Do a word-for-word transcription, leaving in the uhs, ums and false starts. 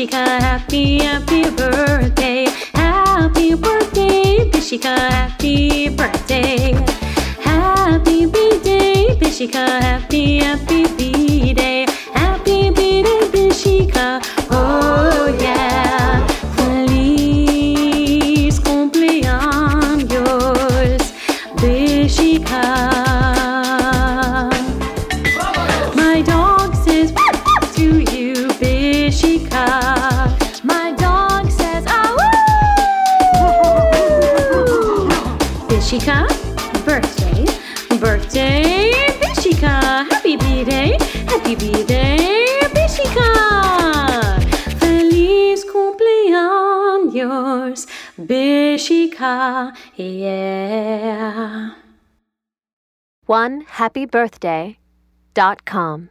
Bishika, happy, happy birthday. Happy birthday, Bishika, happy birthday. Happy B-Day, Bishika, happy, happy B-Day. Happy B-Day, Bishika, oh yeah. Feliz cumpleaños, Bishika. My dog says to you, Bishika. My dog says, ah woo! Bishika, birthday, birthday, Bishika. Happy B-Day, happy B-Day, Bishika. Feliz cumpleaños, Bishika, yeah. one happy birthday dot com